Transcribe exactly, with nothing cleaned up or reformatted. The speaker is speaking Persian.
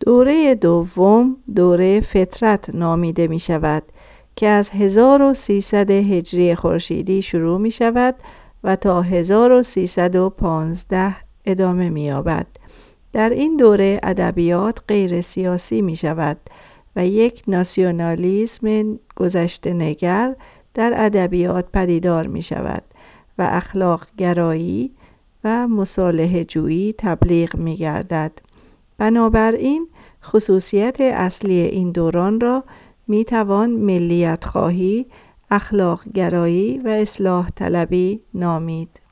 دوره دوم دوره فطرت نامیده می شود که از هزار و سیصد هجری خورشیدی شروع می شود و تا هزار و سیصد و پانزده ادامه می یابد. در این دوره ادبیات غیر سیاسی می شود و یک ناسیونالیسم گذشته نگر در ادبیات پدیدار می شود و اخلاق گرایی و مصالحه جویی تبلیغ می گردد. بنابراین خصوصیت اصلی این دوران را می توان ملیت خواهی، اخلاق گرایی و اصلاح طلبی نامید.